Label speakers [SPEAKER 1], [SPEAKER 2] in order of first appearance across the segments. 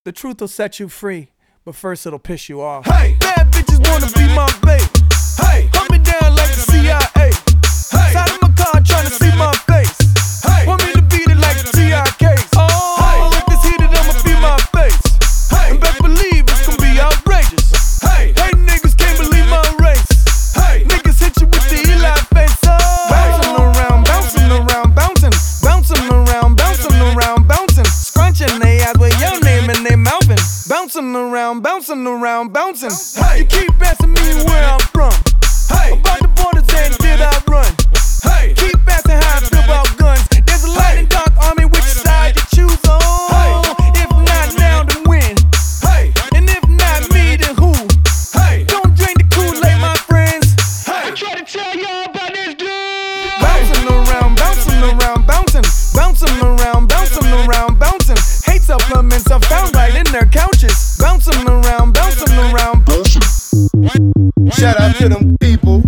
[SPEAKER 1] The truth will set you free, but first it'll piss you off.
[SPEAKER 2] Hey, bad bitches wanna be my babe. Hey, hunt me down like the CIA. Hey, side of my car tryna see my face. Hey, want me to beat it like the TIKs. Oh, hey, like this heated, I'ma feel my face. Hey, and best believe it's gonna be outrageous. Hey, niggas can't believe my race. Hey, niggas hit you with the Eli face. Oh, bouncing around, bouncing around, bouncing, bouncing around, bouncing around, bouncing, scrunching they eyes with your name and they mouthing. Bouncing around, bouncing around, bouncing. Hey, you keep asking me where I'm from. Hey, about the borders and did I run? Hey, keep asking how I feel about guns. There's a light and dark army, which side you choose on? Hey, if not now, then when? Hey, and if not me, then who? Hey, don't drink the Kool-Aid, my friends. Hey, I try to tell y'all about this dude. Bouncing around, bouncing around, bouncing, bouncing around, bouncing around, bouncing. Hate supplements are found right in their couches. Bouncing around, bouncing around, bouncing.
[SPEAKER 3] Shout out to them people.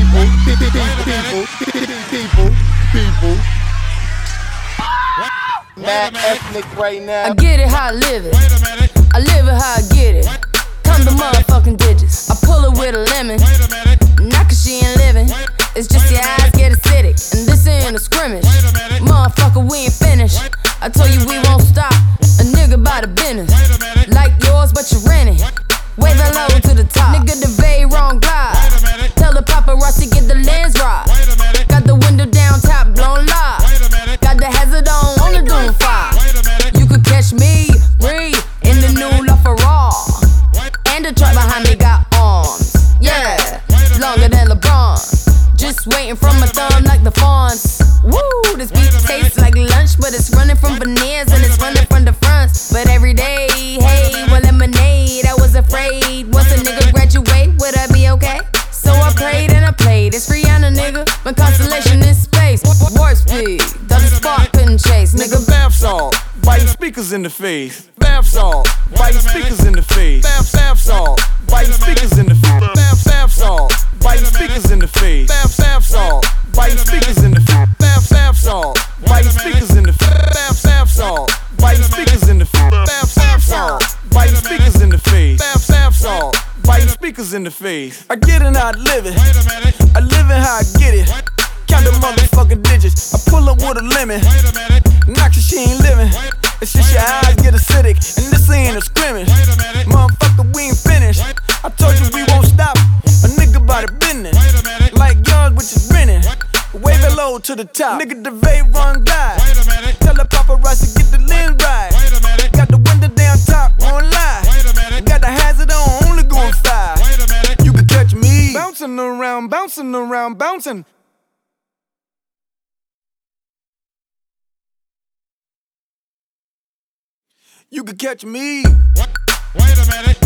[SPEAKER 3] Mad ethnic right now.
[SPEAKER 4] I get it how I live it. I live it how I get it. Come the motherfucking digits. I pull it with a lemon. Not cause she ain't living. It's just your eyes get acidic. And this ain't a scrimmage. Motherfucker, we ain't finished. I told you we won't stop. A nigga by the business. Like yours, but you rent it. Wave it low to the top. Nigga, the very wrong glide. Tell the paparazzi get the lens right. Got the window down, top blown live. Got the hazard on the Doom 5. You could catch me, breathe, in the new LaFerrari. And the truck behind me got arms. Yeah, longer than LeBron. Just waiting from my thumb like the fawns. Woo, this beat tastes like lunch, but it's running from veneers and it's running from the fronts. But every day, hey, well, lemonade. I was afraid once a nigga graduate, would I be okay? So I prayed and I played. It's Rihanna, nigga. My constellation in space. Warp speed, does the spark couldn't chase, nigga.
[SPEAKER 2] Bath salt, biting speakers in the face. Bath salt, biting speakers in the face. Bath salt, biting speakers in the face. Bath salt, biting speakers in the face. Bath salt, biting speakers in the face. Bath salt, biting speakers in the face. Bath salt, biting speakers in the face. Bath salt, biting speakers in the face. Bath salt, biting speakers in the face. I get it how I live it. I live it how I get it. Count the motherfucking digits. I pull up with a lemon. Knock she ain't living. It's just your eyes get acidic. And this ain't a scrimmage. Motherfucker, we ain't finished. I told you we won't stop. A nigga by the business. Like yours, which is renting. Wave it low to the top. Nigga, the vape run guy. Tell the paparazzi get the lens right. Got the window down top, won't lie. Got the hazard on, only going 5. You can catch me bouncing around, bouncing around, bouncing. You could catch me. Wait a minute.